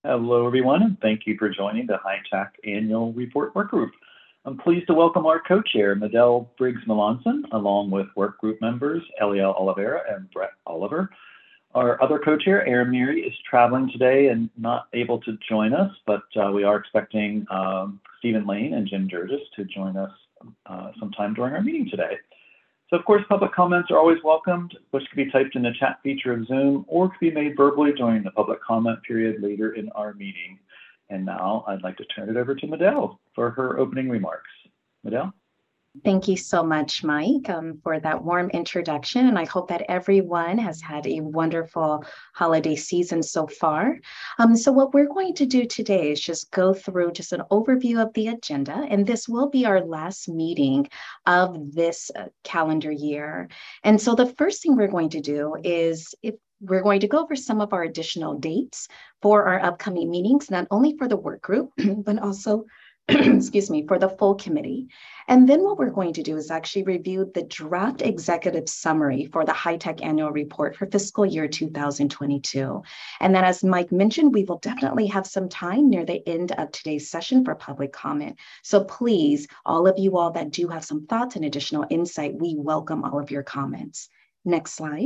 Hello, everyone, and thank you for joining the HITAC Annual Report Work Group. I'm pleased to welcome our co-chair, Medell Briggs-Melanson, along with work group members Eliel Oliveira and Brett Oliver. Our other co-chair, Erin Meary, is traveling today and not able to join us, but we are expecting Stephen Lane and Jim Durgis to join us sometime during our meeting today. So, of course, public comments are always welcomed, which can be typed in the chat feature of Zoom or can be made verbally during the public comment period later in our meeting. And now I'd like to turn it over to Medell for her opening remarks. Medell? Thank you so much, Mike, for that warm introduction. And I hope that everyone has had a wonderful holiday season so far. So what we're going to do today is just go through just an overview of the agenda. And this will be our last meeting of this calendar year. And so the first thing we're going to do is we're going to go over some of our additional dates for our upcoming meetings, not only for the work group, but also excuse me, for the full committee. And then what we're going to do is actually review the draft executive summary for the HITAC annual report for fiscal year 2022. And then as Mike mentioned, we will definitely have some time near the end of today's session for public comment. So please, all of you all that do have some thoughts and additional insight, we welcome all of your comments. Next slide.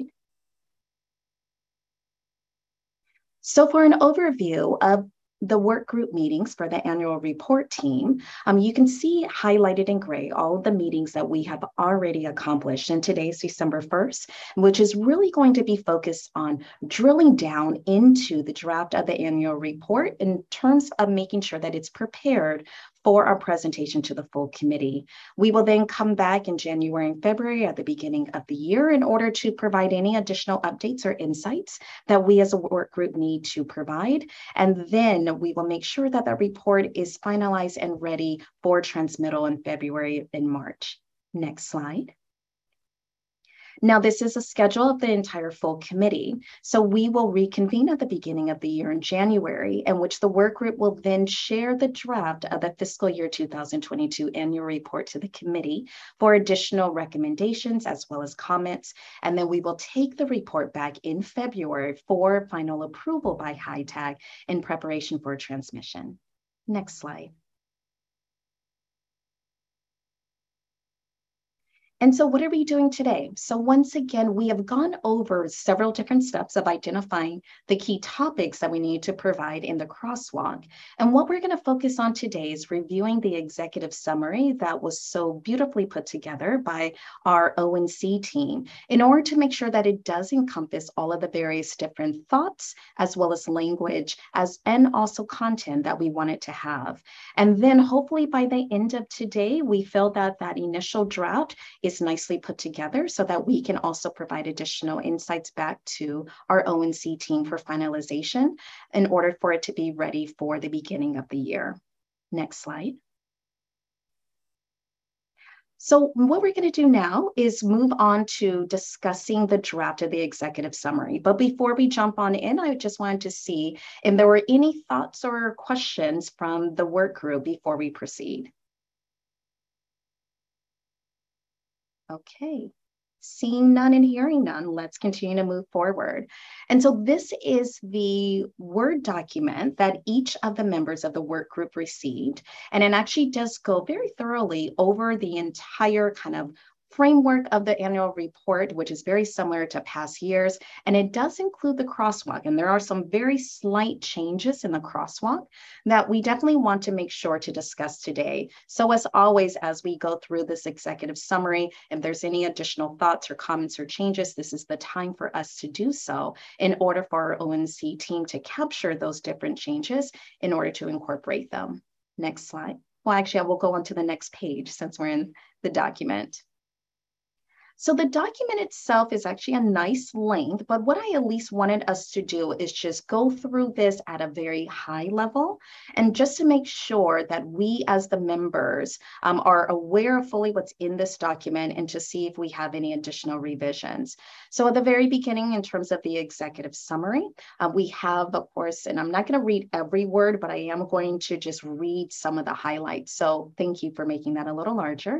So for an overview of the work group meetings for the annual report team, you can see highlighted in gray all of the meetings that we have already accomplished. And today's December 1st, which is really going to be focused on drilling down into the draft of the annual report in terms of making sure that it's prepared for our presentation to the full committee. We will then come back in January and February at the beginning of the year in order to provide any additional updates or insights that we as a work group need to provide. And then we will make sure that that report is finalized and ready for transmittal in February and March. Next slide. Now, this is a schedule of the entire full committee. So we will reconvene at the beginning of the year in January, in which the work group will then share the draft of the fiscal year 2022 annual report to the committee for additional recommendations as well as comments. And then we will take the report back in February for final approval by HITAC in preparation for transmission. Next slide. And so what are we doing today? So once again, we have gone over several different steps of identifying the key topics that we need to provide in the crosswalk. And what we're going to focus on today is reviewing the executive summary that was so beautifully put together by our O&C team in order to make sure that it does encompass all of the various different thoughts as well as language and also content that we want it to have. And then hopefully by the end of today, we feel that that initial draft is nicely put together so that we can also provide additional insights back to our O&C team for finalization in order for it to be ready for the beginning of the year. Next slide. So what we're going to do now is move on to discussing the draft of the executive summary. But before we jump on in, I just wanted to see if there were any thoughts or questions from the work group before we proceed. Okay, seeing none and hearing none, let's continue to move forward. And so this is the Word document that each of the members of the work group received. And it actually does go very thoroughly over the entire kind of framework of the annual report, which is very similar to past years. And it does include the crosswalk. And there are some very slight changes in the crosswalk that we definitely want to make sure to discuss today. So as always, as we go through this executive summary, if there's any additional thoughts or comments or changes, this is the time for us to do so in order for our O&C team to capture those different changes in order to incorporate them. Next slide. Well, actually, I will go on to the next page since we're in the document. So the document itself is actually a nice length, but what I at least wanted us to do is just go through this at a very high level and just to make sure that we as the members are aware of fully what's in this document and to see if we have any additional revisions. So at the very beginning, in terms of the executive summary, we have, of course, and I'm not going to read every word, but I am going to just read some of the highlights. So thank you for making that a little larger.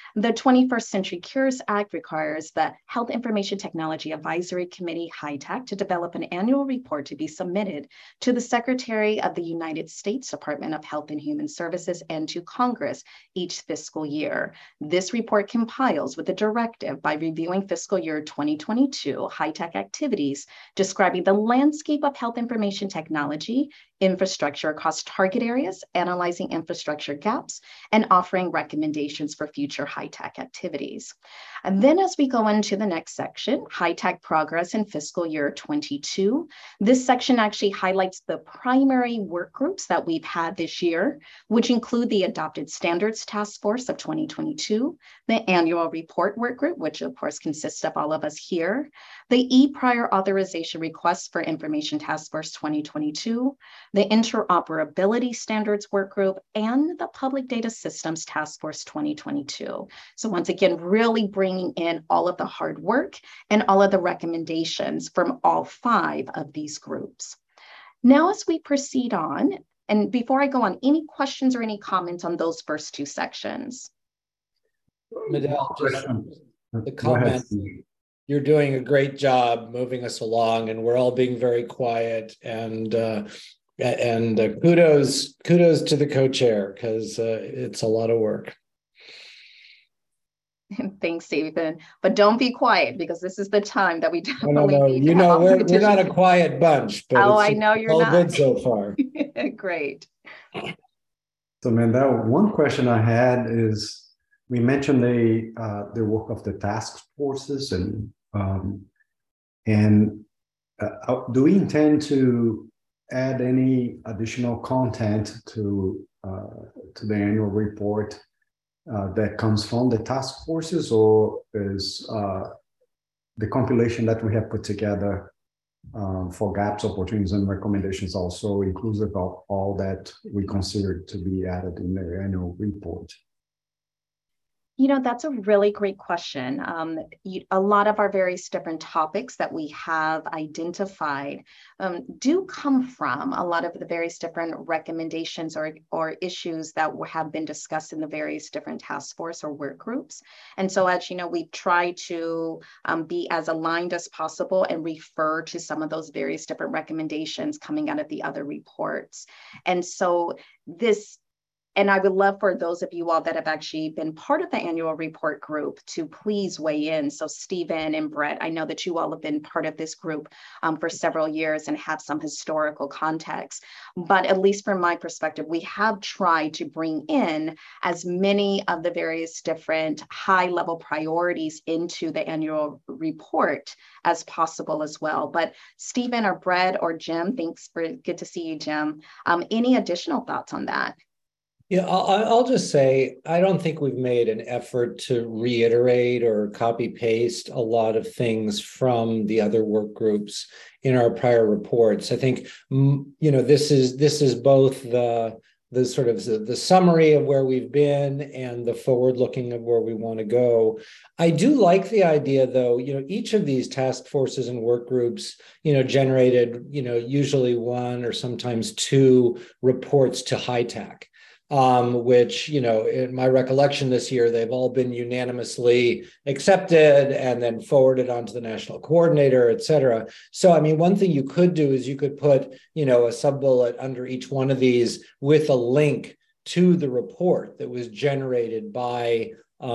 The 21st Century Cures Act requires the Health Information Technology Advisory Committee, HITAC, to develop an annual report to be submitted to the Secretary of the United States Department of Health and Human Services and to Congress each fiscal year. This report compiles with the directive by reviewing fiscal year 2022 HITAC activities, describing the landscape of health information technology infrastructure across target areas, analyzing infrastructure gaps, and offering recommendations for future HITAC activities. And then as we go into the next section, HITAC progress in fiscal year 22, this section actually highlights the primary work groups that we've had this year, which include the Adopted Standards Task Force of 2022, the Annual Report Work Group, which of course consists of all of us here, the E-Prior Authorization Request for Information Task Force 2022, the Interoperability Standards Work Group, and the Public Data Systems Task Force 2022. So once again, really bringing in all of the hard work and all of the recommendations from all 5 of these groups. Now, as we proceed on, and before I go on, any questions or any comments on those first 2 sections? Medell, just the comment. You're doing a great job moving us along, and we're all being very quiet. And kudos to the co-chair, because it's a lot of work. Thanks, Stephen. But don't be quiet, because this is the time that we definitely need to have we're not a quiet bunch. But I know you're all not. Good so far. Great. So, Mandel, one question I had is, we mentioned the work of the task forces, and do we intend to add any additional content to the annual report that comes from the task forces, or is the compilation that we have put together for gaps, opportunities, and recommendations also inclusive of all that we consider to be added in the annual report? You know, that's a really great question. A lot of our various different topics that we have identified do come from a lot of the various different recommendations or issues that have been discussed in the various different task force or work groups. And so, as you know, we try to be as aligned as possible and refer to some of those various different recommendations coming out of the other reports. And so and I would love for those of you all that have actually been part of the annual report group to please weigh in. So Stephen and Brett, I know that you all have been part of this group for several years and have some historical context. But at least from my perspective, we have tried to bring in as many of the various different high-level priorities into the annual report as possible as well. But Stephen or Brett or Jim, good to see you, Jim. Any additional thoughts on that? Yeah, I'll just say, I don't think we've made an effort to reiterate or copy paste a lot of things from the other work groups in our prior reports. I think, this is both the sort of the summary of where we've been and the forward looking of where we want to go. I do like the idea, though, each of these task forces and work groups, generated, usually 1 or sometimes 2 reports to HITAC. Which, in my recollection this year, they've all been unanimously accepted and then forwarded on to the national coordinator, et cetera. So, I mean, one thing you could do is you could put, a sub-bullet under each one of these with a link to the report that was generated by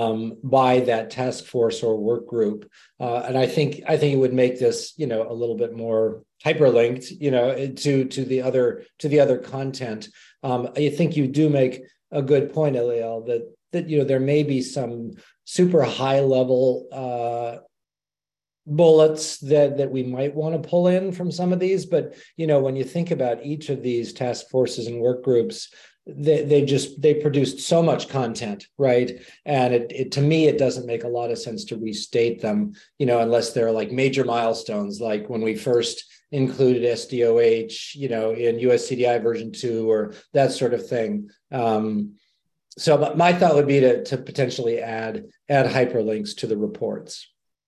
that task force or work group. And I think it would make this, a little bit more hyperlinked, to the other content. I think you do make a good point, Eliel, that there may be some super high level bullets that we might want to pull in from some of these, but when you think about each of these task forces and work groups, they produced so much content, right? And to me, it doesn't make a lot of sense to restate them, unless they're like major milestones, like when we first included SDOH, in USCDI version 2 or that sort of thing. So my thought would be to potentially add hyperlinks to the reports.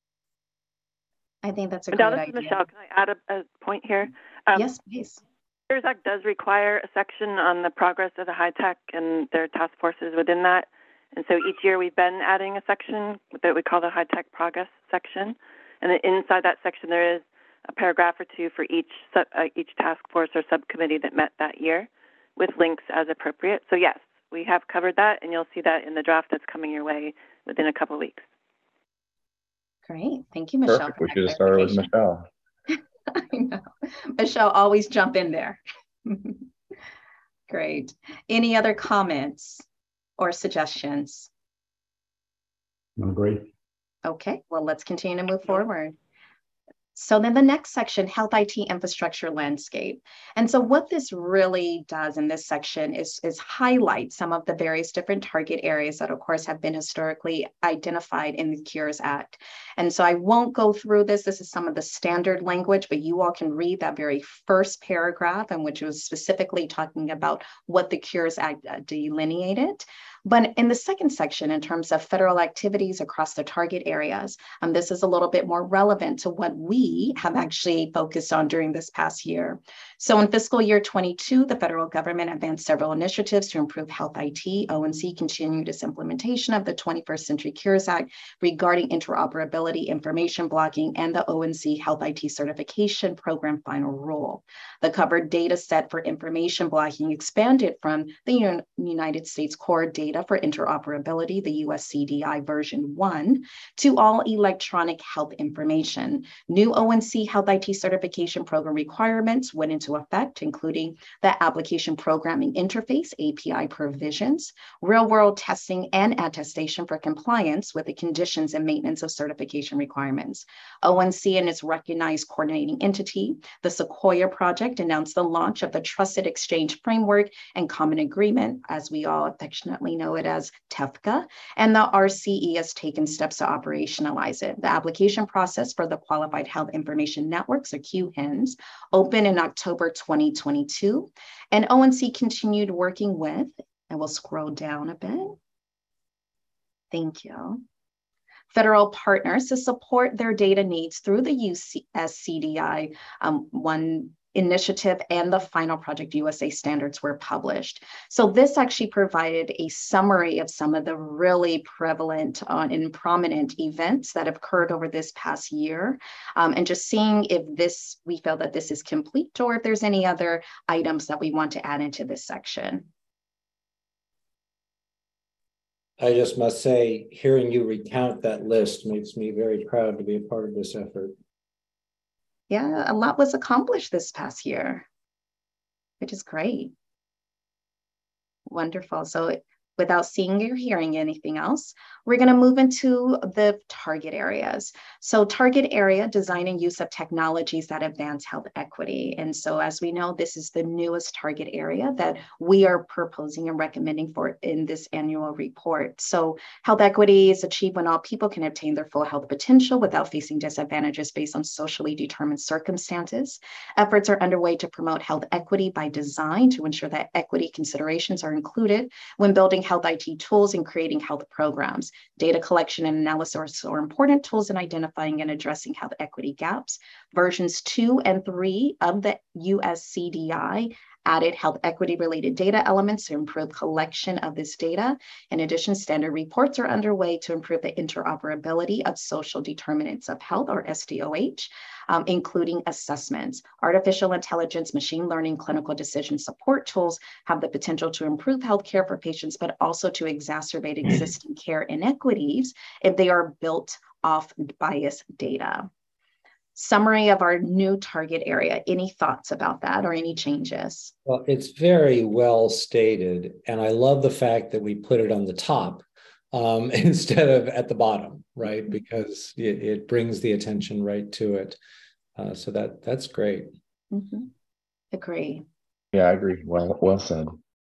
I think that's a great idea. This is Michelle. Can I add a point here? Yes, please. CARES Act does require a section on the progress of the HITAC and their task forces within that. And so each year we've been adding a section that we call the High Tech Progress section. And then inside that section, there is a paragraph or two for each task force or subcommittee that met that year with links as appropriate. So yes, we have covered that, and you'll see that in the draft that's coming your way within a couple of weeks. Great. Thave Michelle. Perfect. We should have started with Michelle. I know. Michelle, always jump in there. Great. Any other comments or suggestions? No, great. Okay, well, let's continue to move forward. So then the next section, Health IT Infrastructure Landscape. And so what this really does in this section is highlight some of the various different target areas that, of course, have been historically identified in the Cures Act. And so I won't go through this. This is some of the standard language, but you all can read that very first paragraph, in which was specifically talking about what the Cures Act delineated. But in the second section, in terms of federal activities across the target areas, this is a little bit more relevant to what we have actually focused on during this past year. So in fiscal year 22, the federal government advanced several initiatives to improve health IT. ONC continued its implementation of the 21st Century Cures Act regarding interoperability, information blocking, and the ONC Health IT Certification Program Final Rule. The covered data set for information blocking expanded from the United States Core Data for Interoperability, the USCDI version 1, to all electronic health information. New ONC Health IT Certification Program requirements went into effect, including the Application Programming Interface, API provisions, real-world testing and attestation for compliance with the conditions and maintenance of certification requirements. ONC and its recognized coordinating entity, the Sequoia Project, announced the launch of the Trusted Exchange Framework and Common Agreement, as we all affectionately know it as TEFCA, and the RCE has taken steps to operationalize it. The application process for the Qualified Health Information Networks, or QHINs, opened in October 2022, and ONC continued working with, and we'll scroll down a bit. Thank you. Federal partners to support their data needs through the USCDI 1 initiative, and the final Project USA standards were published. So this actually provided a summary of some of the really prevalent and prominent events that have occurred over this past year, and just seeing if we feel that this is complete or if there's any other items that we want to add into this section. I just must say, hearing you recount that list makes me very proud to be a part of this effort. Yeah, a lot was accomplished this past year, which is great. Wonderful. So without seeing or hearing anything else, we're going to move into the target areas. So target area, design and use of technologies that advance health equity. And so as we know, this is the newest target area that we are proposing and recommending for in this annual report. So health equity is achieved when all people can obtain their full health potential without facing disadvantages based on socially determined circumstances. Efforts are underway to promote health equity by design to ensure that equity considerations are included when building health IT tools and creating health programs. Data collection and analysis are important tools in identifying and addressing health equity gaps. Versions 2 and 3 of the USCDI added health equity related data elements to improve collection of this data. In addition, standard reports are underway to improve the interoperability of social determinants of health, or SDOH, including assessments. Artificial intelligence, machine learning, clinical decision support tools have the potential to improve healthcare for patients, but also to exacerbate existing care inequities if they are built off biased data. Summary of our new target area. Any thoughts about that or any changes? Well, it's very well stated. And I love the fact that we put it on the top instead of at the bottom, right? Because it brings the attention right to it. So that's great. Mm-hmm. Agree. Yeah, I agree. Well said.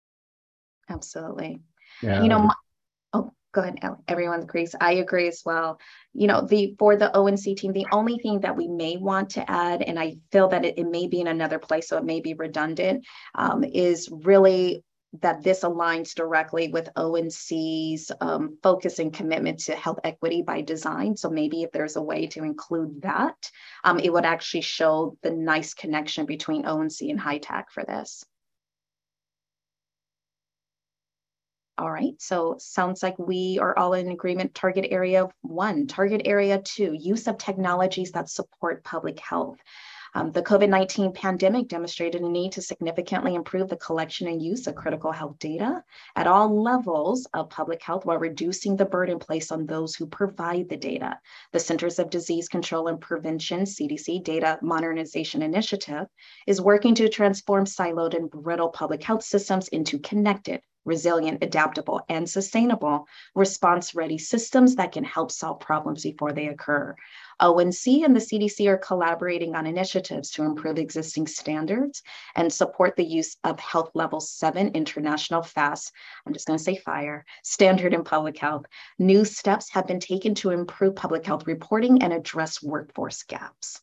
Absolutely. Yeah. You know, go ahead, everyone agrees. I agree as well. You know, for the ONC team, the only thing that we may want to add, and I feel that it may be in another place, so it may be redundant, is really that this aligns directly with ONC's focus and commitment to health equity by design. So maybe if there's a way to include that, it would actually show the nice connection between ONC and HITAC for this. All right, so sounds like we are all in agreement. Target area 1, target area 2, use of technologies that support public health. The COVID-19 pandemic demonstrated a need to significantly improve the collection and use of critical health data at all levels of public health while reducing the burden placed on those who provide the data. The Centers of Disease Control and Prevention, CDC, Data Modernization Initiative is working to transform siloed and brittle public health systems into connected, resilient, adaptable, and sustainable response-ready systems that can help solve problems before they occur. ONC and the CDC are collaborating on initiatives to improve existing standards and support the use of Health Level 7 International FAST, I'm just going to say FIRE, standard in public health. New steps have been taken to improve public health reporting and address workforce gaps.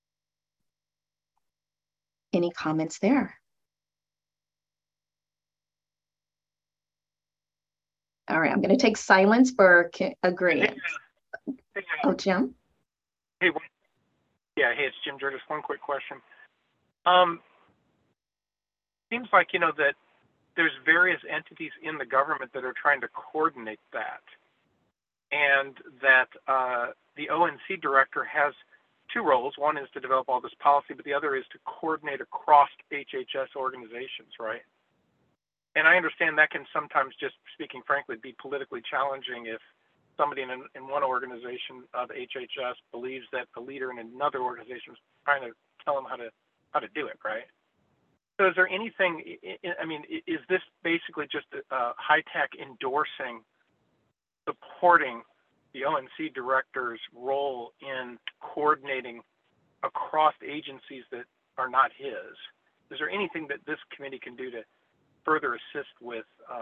Any comments there? All right, I'm going to take silence for agreement. Oh, Jim? Hey, it's Jim Jurgis. One quick question. Seems like, that there's various entities in the government that are trying to coordinate that, and that the ONC director has 2 roles. One is to develop all this policy, but the other is to coordinate across HHS organizations, right? And I understand that can sometimes, just speaking frankly, be politically challenging if somebody in one organization of HHS believes that the leader in another organization is trying to tell them how to do it, right? So is there anything, is this basically just HITECH endorsing, supporting the ONC director's role in coordinating across agencies that are not his? Is there anything that this committee can do to further assist with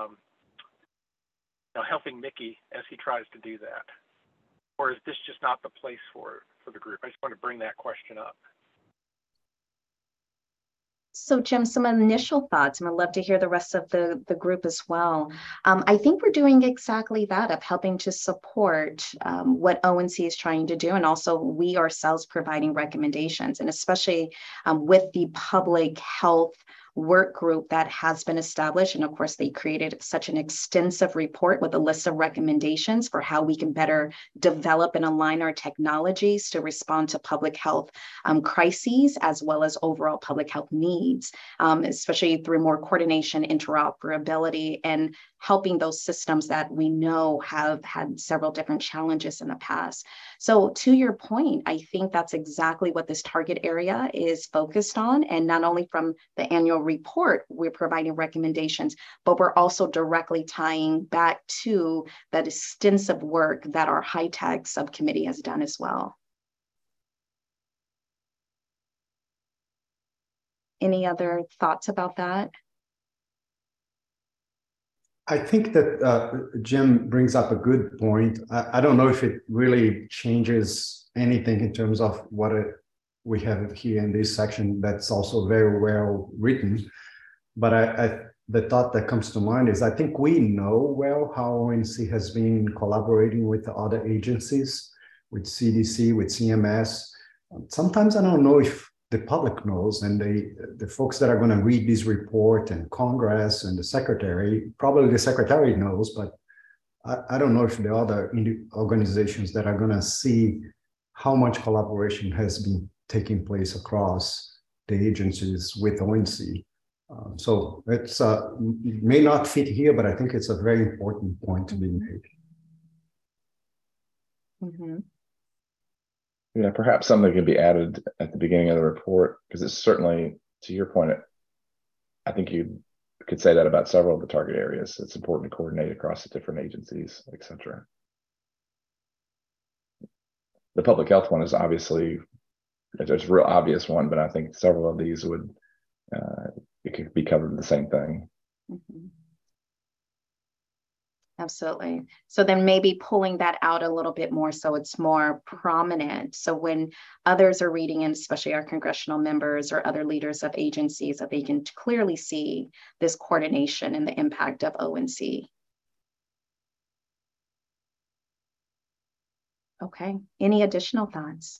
helping Mickey as he tries to do that? Or is this just not the place for the group? I just want to bring that question up. So Jim, some initial thoughts, and I'd love to hear the rest of the group as well. I think we're doing exactly that, of helping to support what ONC is trying to do, and also we ourselves providing recommendations, and especially with the public health work group that has been established. And of course, they created such an extensive report with a list of recommendations for how we can better develop and align our technologies to respond to public health crises, as well as overall public health needs, especially through more coordination, interoperability, and helping those systems that we know have had several different challenges in the past. So to your point, I think that's exactly what this target area is focused on. And not only from the annual report, we're providing recommendations, but we're also directly tying back to that extensive work that our HITECH subcommittee has done as well. Any other thoughts about that? I think that Jim brings up a good point. I don't know if it really changes anything in terms of what we have here in this section that's also very well written. But the thought that comes to mind is I think we know well how ONC has been collaborating with other agencies, with CDC, with CMS. Sometimes I don't know if the public knows, and the folks that are going to read this report, and Congress and the secretary, probably the secretary knows, but I don't know if the other organizations that are going to see how much collaboration has been taking place across the agencies with ONC. So it's may not fit here, but I think it's a very important point to be made. Mm-hmm. Yeah, perhaps something could be added at the beginning of the report, because it's certainly, to your point, I think you could say that about several of the target areas. It's important to coordinate across the different agencies, et cetera. The public health one is obviously, it's a real obvious one, but I think several of these would, it could be covered in the same thing. Mm-hmm. Absolutely. So then maybe pulling that out a little bit more so it's more prominent. So when others are reading, and especially our congressional members or other leaders of agencies, that they can clearly see this coordination and the impact of ONC. Okay. Any additional thoughts?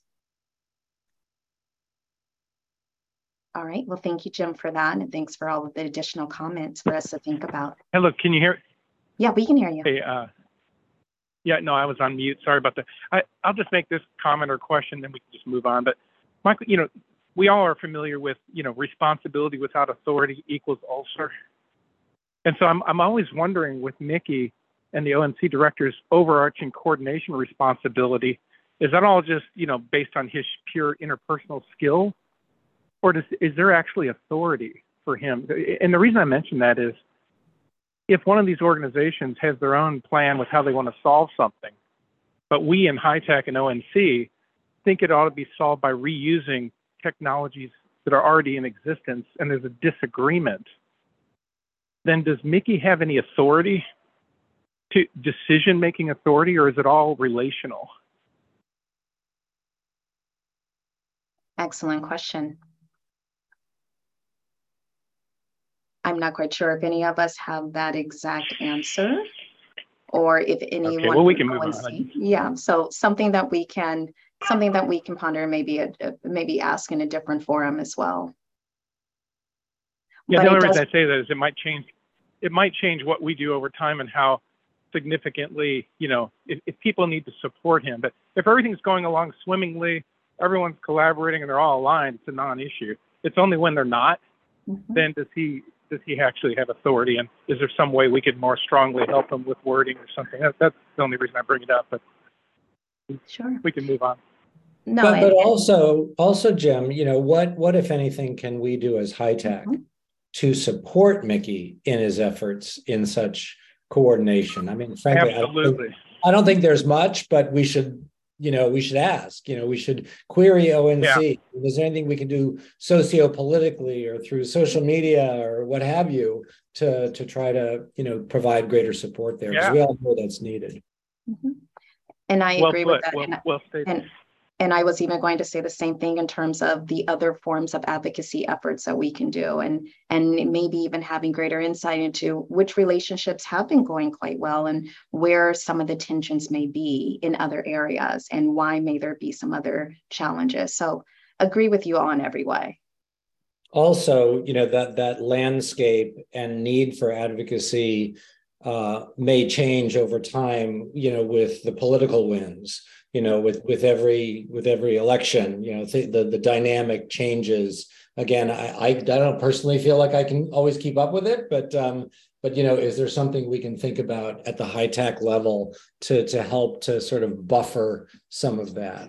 All right. Well, thank you, Jim, for that. And thanks for all of the additional comments for us to think about. Hey, look, can you hear? Yeah, we can hear you. Hey, yeah, no, I was on mute. Sorry about that. I'll just make this comment or question, then we can just move on. But Michael, we all are familiar with, responsibility without authority equals ulcer. And so I'm always wondering with Mickey and the ONC director's overarching coordination responsibility, is that all just, based on his pure interpersonal skill? Or is there actually authority for him? And the reason I mention that is, if one of these organizations has their own plan with how they want to solve something, but we in HITAC and ONC think it ought to be solved by reusing technologies that are already in existence, and there's a disagreement, then does Mickey have any authority, to decision-making authority, or is it all relational? Excellent question. I'm not quite sure if any of us have that exact answer, or if anyone. Okay, well, we can move on. Yeah, so something that we can ponder, maybe ask in a different forum as well. Yeah, the only reason I say that is it might change what we do over time and how significantly, if people need to support him. But if everything's going along swimmingly, everyone's collaborating and they're all aligned, it's a non-issue. It's only when they're not, then does he actually have authority? And is there some way we could more strongly help him with wording or something? That's the only reason I bring it up, but sure, we can move on. No, but also, Jim, what if anything can we do as HITAC to support Mickey in his efforts in such coordination? I mean, frankly, absolutely. I don't think there's much, but we should ask, we should query ONC. Yeah. Is there anything we can do socio-politically or through social media or what have you to try to, provide greater support there? Because we all know that's needed. And I agree with that. Well stated. And I was even going to say the same thing in terms of the other forms of advocacy efforts that we can do, and maybe even having greater insight into which relationships have been going quite well and where some of the tensions may be in other areas and why may there be some other challenges. So agree with you all in every way. Also, that landscape and need for advocacy may change over time, with the political winds. With every election, the dynamic changes. Again, I don't personally feel like I can always keep up with it, but is there something we can think about at the HITAC level to help to sort of buffer some of that?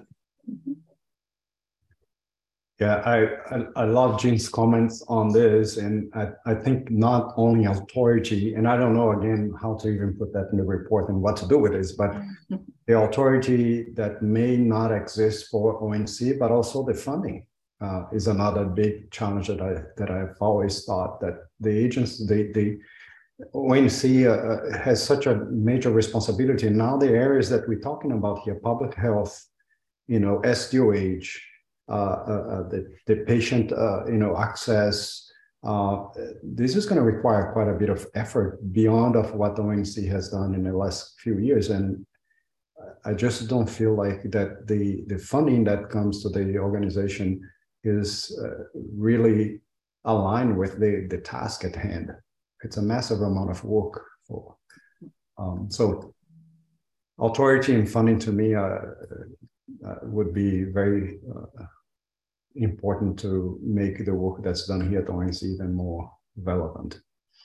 Yeah, I love Jean's comments on this, and I think not only authority, and I don't know again how to even put that in the report and what to do with this, but the authority that may not exist for ONC, but also the funding is another big challenge that I've always thought that the agents, the ONC has such a major responsibility. And now the areas that we're talking about here, public health, SDOH, the patient, access. This is going to require quite a bit of effort beyond of what the ONC has done in the last few years, and I just don't feel like that the funding that comes to the organization is really aligned with the task at hand. It's a massive amount of work for. So authority and funding to me would be very important to make the work that's done here at ONC even more relevant.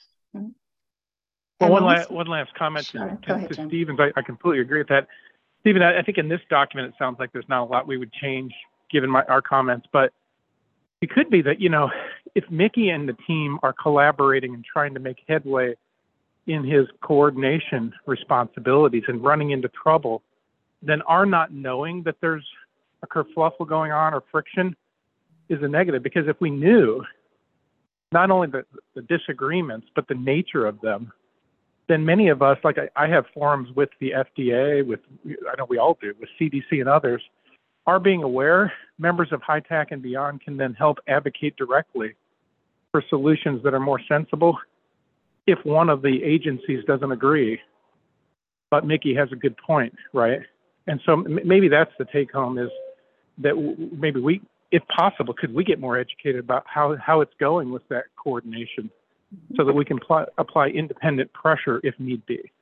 Well, one last comment to Stevens. I completely agree with that. Stephen, I think in this document, it sounds like there's not a lot we would change given our comments, but it could be that, if Mickey and the team are collaborating and trying to make headway in his coordination responsibilities and running into trouble, then our not knowing that there's a kerfluffle going on or friction is a negative. Because if we knew not only the disagreements, but the nature of them, then many of us, like I have forums with the FDA, I know we all do, with CDC and others, are being aware. Members of HITAC and beyond can then help advocate directly for solutions that are more sensible if one of the agencies doesn't agree. But Mickey has a good point, right? And so maybe that's the take home, is that maybe we, if possible, could we get more educated about how it's going with that coordination so that we can apply independent pressure if need be.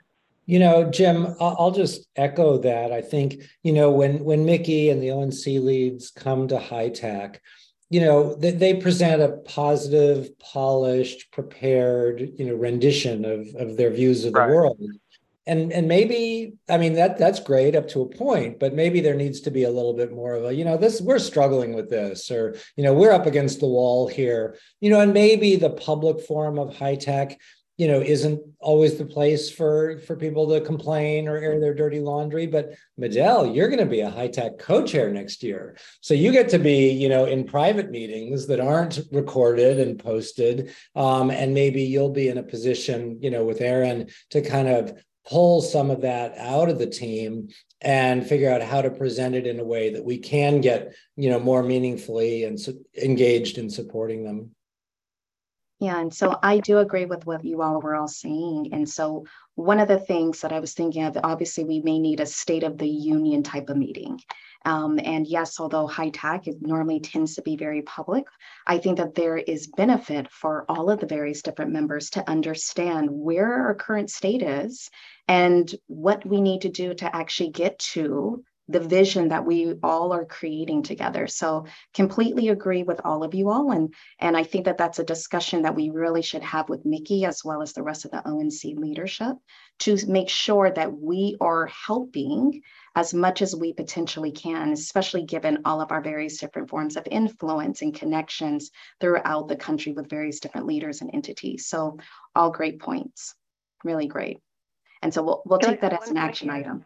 Jim, I'll just echo that. I think, when Mickey and the ONC leads come to HITAC, they present a positive, polished, prepared, rendition of their views of the world. And maybe, that's great up to a point, but maybe there needs to be a little bit more of a, we're struggling with this, or, we're up against the wall here, and maybe the public forum of HITAC, isn't always the place for people to complain or air their dirty laundry. But Medel, you're going to be a HITAC co-chair next year. So you get to be, in private meetings that aren't recorded and posted. And maybe you'll be in a position, with Aaron to kind of pull some of that out of the team and figure out how to present it in a way that we can get, more meaningfully and engaged in supporting them. Yeah, and so I do agree with what you all were all saying. And so one of the things that I was thinking of, obviously, we may need a State of the Union type of meeting. And yes, although HITAC normally tends to be very public, I think that there is benefit for all of the various different members to understand where our current state is and what we need to do to actually get to the vision that we all are creating together. So completely agree with all of you all. And I think that that's a discussion that we really should have with Mickey as well as the rest of the ONC leadership to make sure that we are helping as much as we potentially can, especially given all of our various different forms of influence and connections throughout the country with various different leaders and entities. So all great points, really great. And so we'll take that as an action item.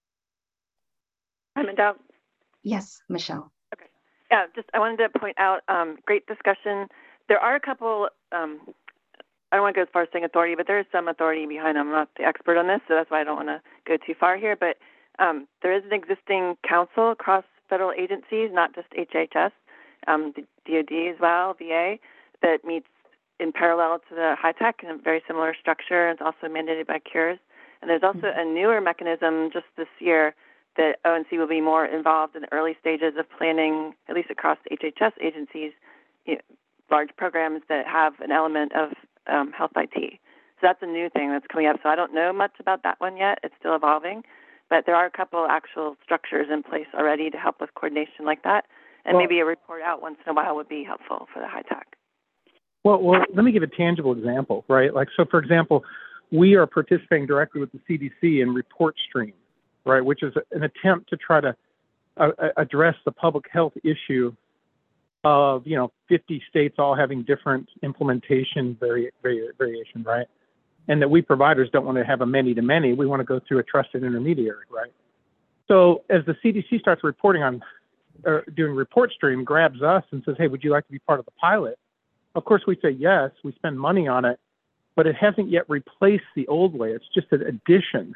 Medel. Yes, Michelle. Okay. Yeah, I wanted to point out, great discussion. There are a couple, I don't want to go as far as saying authority, but there is some authority behind them. I'm not the expert on this, so that's why I don't want to go too far here. But there is an existing council across federal agencies, not just HHS, the DoD as well, VA, that meets in parallel to the HITAC in a very similar structure. It's also mandated by CURES. And there's also a newer mechanism just this year that ONC will be more involved in the early stages of planning, at least across HHS agencies, large programs that have an element of health IT. So that's a new thing that's coming up. So I don't know much about that one yet. It's still evolving. But there are a couple actual structures in place already to help with coordination like that. And maybe a report out once in a while would be helpful for the HITAC. Well, let me give a tangible example, right? So for example, we are participating directly with the CDC in Report Stream, right, which is an attempt to try to address the public health issue of, 50 states all having different implementation variation, right? And that we providers don't want to have a many-to-many. We want to go through a trusted intermediary, right? So as the CDC starts reporting on, or doing Report Stream, grabs us and says, hey, would you like to be part of the pilot? Of course, we say yes, we spend money on it, but it hasn't yet replaced the old way. It's just an addition.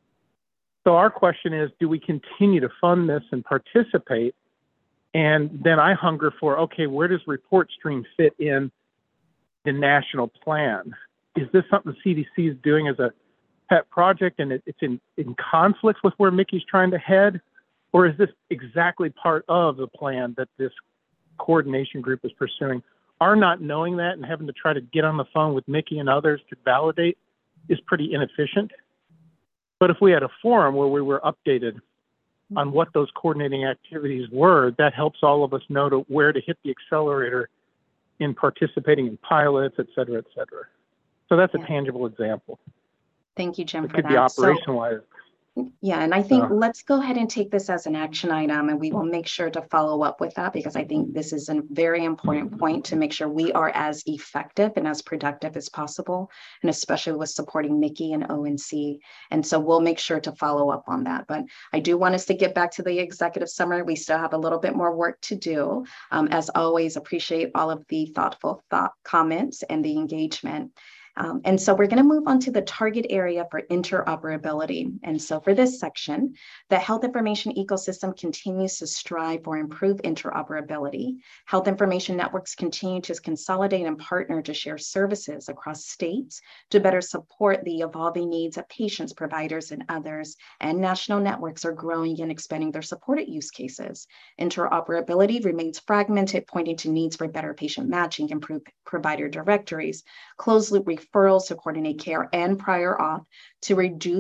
So our question is, do we continue to fund this and participate? And then I hunger for, okay, where does Report Stream fit in the national plan? Is this something the CDC is doing as a pet project and it's in conflict with where Mickey's trying to head? Or is this exactly part of the plan that this coordination group is pursuing? Our not knowing that and having to try to get on the phone with Mickey and others to validate is pretty inefficient. But if we had a forum where we were updated on what those coordinating activities were, that helps all of us know where to hit the accelerator in participating in pilots, et cetera, et cetera. So that's a tangible example. Thank you, Jim, it for could that. Be operationalized. Yeah, and I think let's go ahead and take this as an action item, and we will make sure to follow up with that, because I think this is a very important point to make sure we are as effective and as productive as possible, and especially with supporting Mickey and ONC. And so we'll make sure to follow up on that. But I do want us to get back to the executive summary. We still have a little bit more work to do. As always, appreciate all of the thoughtful comments and the engagement. And so we're going to move on to the target area for interoperability. And so for this section, the health information ecosystem continues to strive for improved interoperability. Health information networks continue to consolidate and partner to share services across states to better support the evolving needs of patients, providers, and others. And national networks are growing and expanding their supported use cases. Interoperability remains fragmented, pointing to needs for better patient matching, improved provider directories, closed loop referrals to coordinate care and prior auth to reduce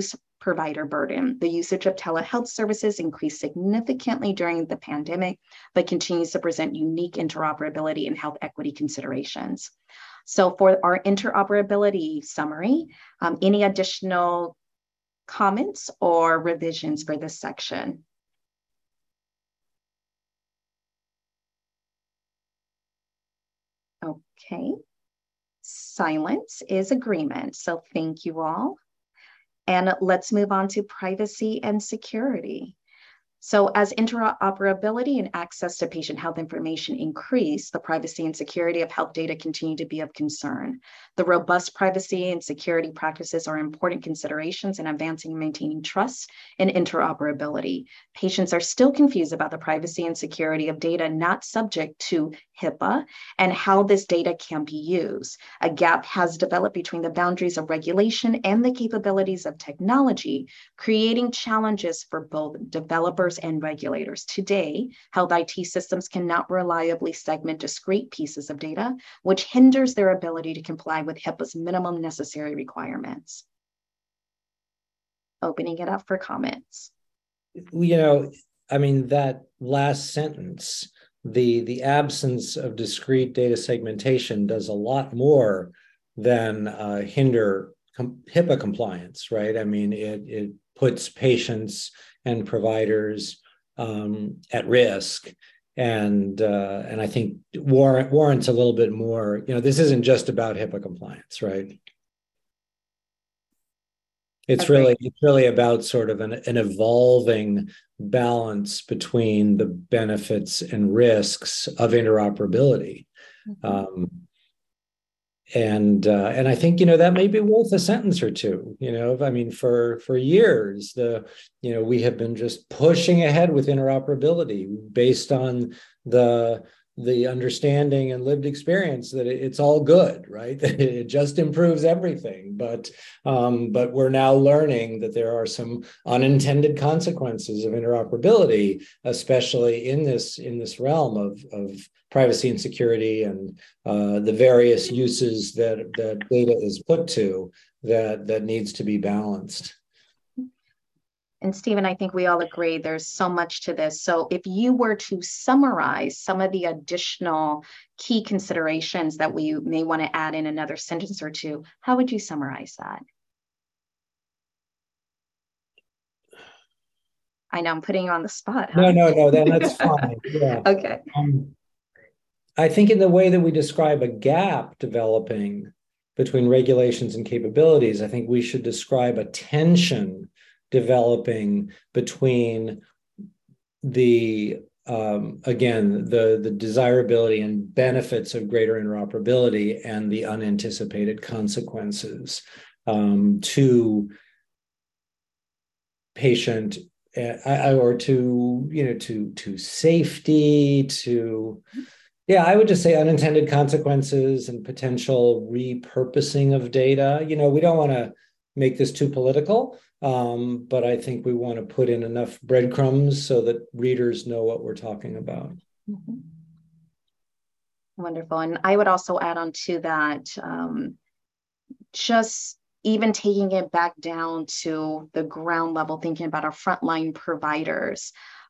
provider burden. The usage of telehealth services increased significantly during the pandemic, but continues to present unique interoperability and health equity considerations. So for our interoperability summary, any additional comments or revisions for this section? Okay, silence is agreement. So thank you all. And let's move on to privacy and security. So as interoperability and access to patient health information increase, the privacy and security of health data continue to be of concern. The robust privacy and security practices are important considerations in advancing and maintaining trust and interoperability. Patients are still confused about the privacy and security of data not subject to HIPAA and how this data can be used. A gap has developed between the boundaries of regulation and the capabilities of technology, creating challenges for both developers and regulators. Today, health IT systems cannot reliably segment discrete pieces of data, which hinders their ability to comply with HIPAA's minimum necessary requirements. Opening it up for comments. You know, I mean, that last sentence, the absence of discrete data segmentation does a lot more than hinder HIPAA compliance, right? I mean, it puts patients and providers at risk, and I think warrants a little bit more. You know, this isn't just about HIPAA compliance, right? It's really about sort of an evolving balance between the benefits and risks of interoperability. Mm-hmm. And I think, you know, that may be worth a sentence or two. You know, I mean, for years, we have been just pushing ahead with interoperability based on the understanding and lived experience that it's all good, right? It just improves everything. But we're now learning that there are some unintended consequences of interoperability, especially in this realm of privacy and security and the various uses that data is put to that needs to be balanced. And Stephen, I think we all agree there's so much to this. So if you were to summarize some of the additional key considerations that we may want to add in another sentence or two, how would you summarize that? I know I'm putting you on the spot. Huh? No, that's fine. Yeah. Okay. I think in the way that we describe a gap developing between regulations and capabilities, I think we should describe a tension developing between the desirability and benefits of greater interoperability and the unanticipated consequences to patient or to safety, I would just say unintended consequences and potential repurposing of data. You know, we don't want to make this too political, but I think we want to put in enough breadcrumbs so that readers know what we're talking about. Mm-hmm. Wonderful. And I would also add on to that, just even taking it back down to the ground level, thinking about our frontline providers,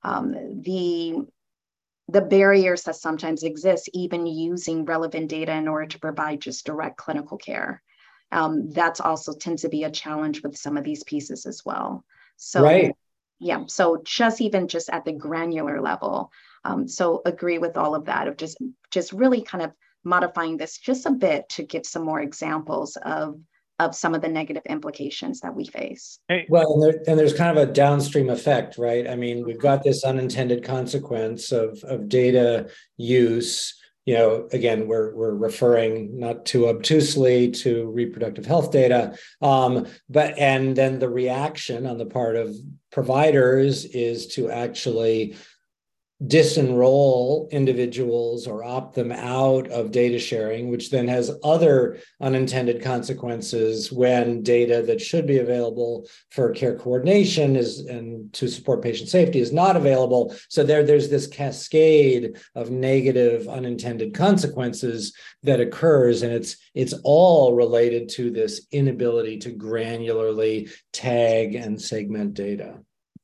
the barriers that sometimes exist, even using relevant data in order to provide just direct clinical care. That's also tends to be a challenge with some of these pieces as well. So, right. Yeah. So just at the granular level. So agree with all of that of just really kind of modifying this just a bit to give some more examples of some of the negative implications that we face. Well, and there's kind of a downstream effect, right? I mean, we've got this unintended consequence of data use. You know, again, we're referring not too obtusely to reproductive health data, and then the reaction on the part of providers is to actually disenroll individuals or opt them out of data sharing, which then has other unintended consequences when data that should be available for care coordination and to support patient safety is not available. So there's this cascade of negative unintended consequences that occurs, and it's all related to this inability to granularly tag and segment data.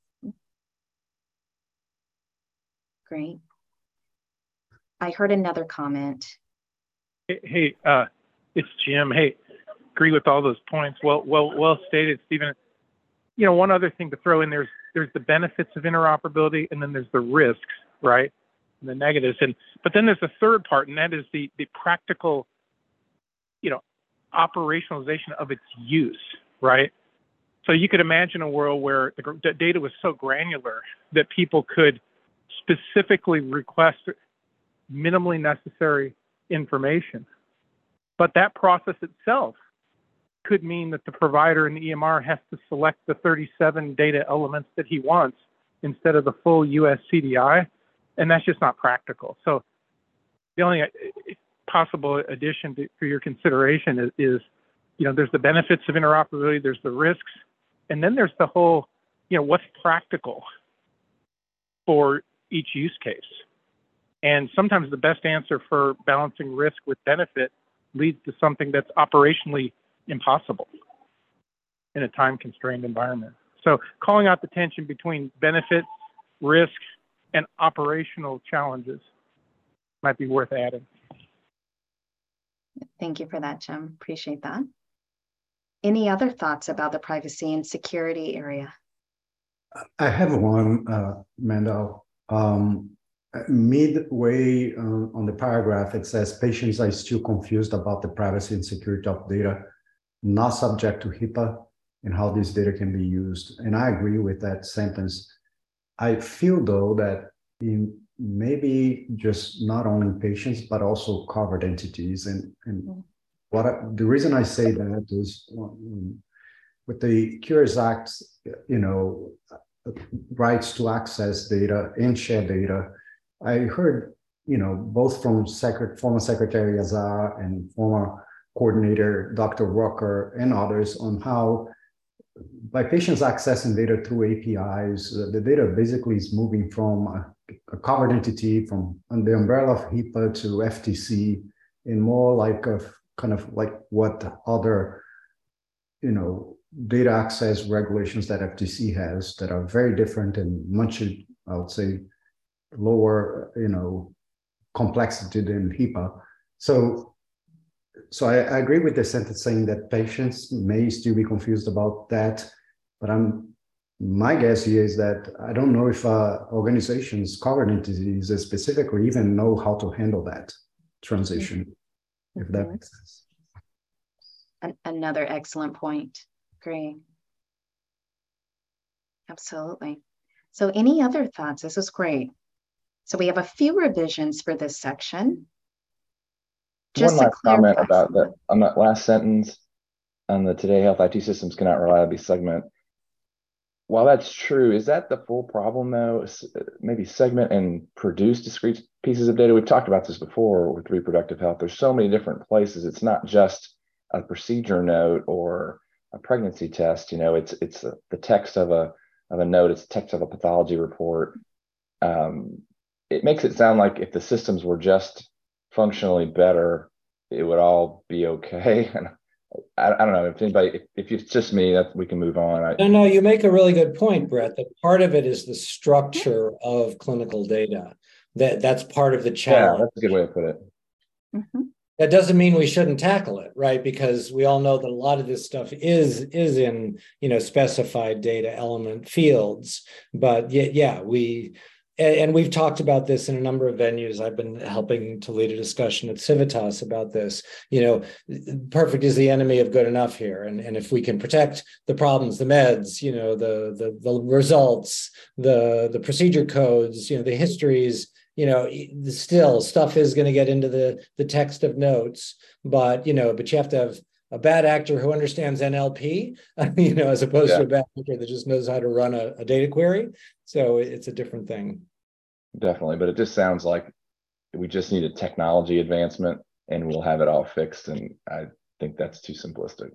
Great. I heard another comment. Hey, it's Jim. Hey, agree with all those points. Well stated, Stephen. You know, one other thing to throw in, there's the benefits of interoperability, and then there's the risks, right? And the negatives. But then there's a third part, and that is the practical, you know, operationalization of its use, right? So you could imagine a world where the data was so granular that people could specifically request minimally necessary information. But that process itself could mean that the provider in the EMR has to select the 37 data elements that he wants instead of the full US CDI, and that's just not practical. So the only possible addition for your consideration is, you know, there's the benefits of interoperability, there's the risks, and then there's the whole, you know, what's practical for each use case. And sometimes the best answer for balancing risk with benefit leads to something that's operationally impossible in a time-constrained environment. So calling out the tension between benefits, risks, and operational challenges might be worth adding. Thank you for that, Jim. Appreciate that. Any other thoughts about the privacy and security area? I have one, Mandel. Midway on the paragraph, it says patients are still confused about the privacy and security of data not subject to HIPAA and how this data can be used. And I agree with that sentence. I feel, though, that in maybe just not only patients, but also covered entities. And the reason I say that is with the Cures Act, you know, rights to access data and share data, I heard, you know, both from former Secretary Azar and former coordinator Dr. Rucker and others on how by patients accessing data through APIs, the data basically is moving from a covered entity from the umbrella of HIPAA to FTC, and more like a kind of like what other, you know, data access regulations that FTC has that are very different and much, I would say, lower, you know, complexity than HIPAA. So I agree with the sentence saying that patients may still be confused about that, but my guess here is that I don't know if organizations, covered entities specifically even know how to handle that transition, if that makes sense. Another excellent point. Great. Absolutely. So any other thoughts? This is great. So we have a few revisions for this section. Just one last comment about that on that last sentence on the Today Health IT systems cannot reliably segment. While that's true, is that the full problem though? Maybe segment and produce discrete pieces of data. We've talked about this before with reproductive health. There's so many different places. It's not just a procedure note or a pregnancy test. You know, it's the text of a note. It's the text of a pathology report. It makes it sound like if the systems were just functionally better, it would all be okay. And I don't know if anybody, if it's just me, that we can move on. No, you make a really good point, Brett. That part of it is the structure of clinical data. That's part of the challenge. Yeah, that's a good way to put it. Mm-hmm. That doesn't mean we shouldn't tackle it, right? Because we all know that a lot of this stuff is in, you know, specified data element fields. But yeah, we've talked about this in a number of venues. I've been helping to lead a discussion at Civitas about this. You know, perfect is the enemy of good enough here. And if we can protect the problems, the meds, you know, the results, the procedure codes, you know, the histories, you know, still stuff is going to get into the text of notes, but you have to have a bad actor who understands NLP, you know, as opposed to a bad actor that just knows how to run a data query. So it's a different thing. Definitely, but it just sounds like we just need a technology advancement and we'll have it all fixed. And I think that's too simplistic.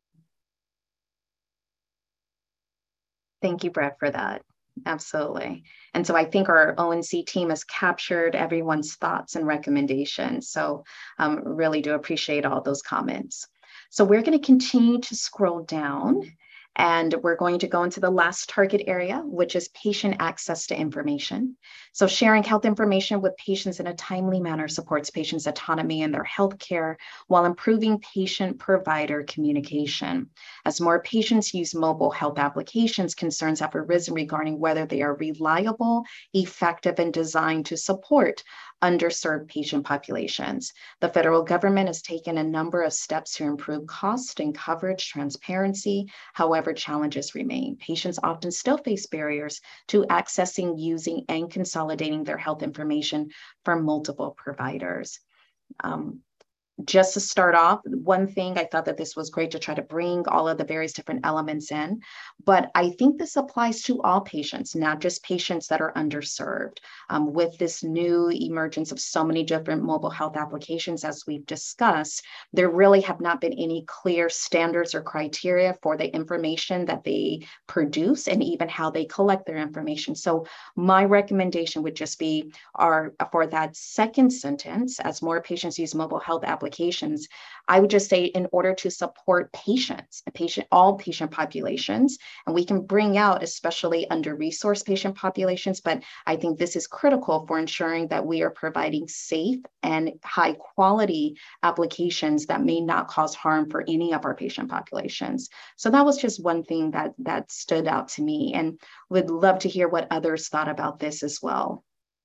Thank you, Brett, for that. Absolutely. And so I think our ONC team has captured everyone's thoughts and recommendations. So really do appreciate all those comments. So we're going to continue to scroll down, and we're going to go into the last target area, which is patient access to information. So sharing health information with patients in a timely manner supports patients' autonomy in their healthcare while improving patient-provider communication. As more patients use mobile health applications, concerns have arisen regarding whether they are reliable, effective, and designed to support underserved patient populations. The federal government has taken a number of steps to improve cost and coverage transparency. However, challenges remain. Patients often still face barriers to accessing, using, and consolidating their health information from multiple providers. Just to start off, one thing, I thought that this was great to try to bring all of the various different elements in, but I think this applies to all patients, not just patients that are underserved. With this new emergence of so many different mobile health applications, as we've discussed, there really have not been any clear standards or criteria for the information that they produce and even how they collect their information. So my recommendation would just be for that second sentence, as more patients use mobile health applications, I would just say in order to support patients, all patient populations, and we can bring out especially under-resourced patient populations, but I think this is critical for ensuring that we are providing safe and high quality applications that may not cause harm for any of our patient populations. So that was just one thing that stood out to me, and would love to hear what others thought about this as well.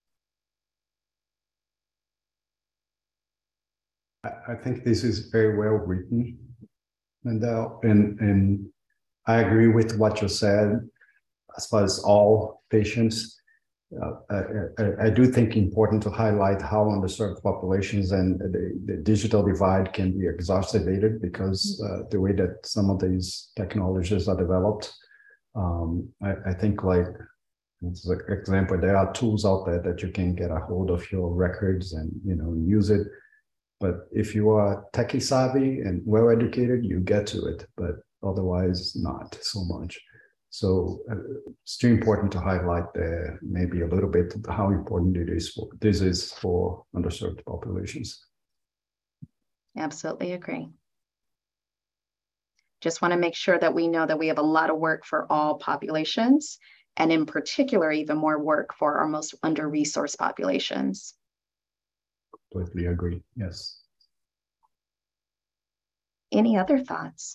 I think this is very well written, and I agree with what you said as far as all patients. I do think important to highlight how underserved populations and the digital divide can be exacerbated because the way that some of these technologies are developed. I think, like, as an example, there are tools out there that you can get a hold of your records and use it. But if you are techie savvy and well educated, you get to it, but otherwise not so much. So it's too important to highlight there maybe a little bit how important this is for underserved populations. Absolutely agree. Just want to make sure that we know that we have a lot of work for all populations, and in particular, even more work for our most under-resourced populations. Completely agree, yes. Any other thoughts?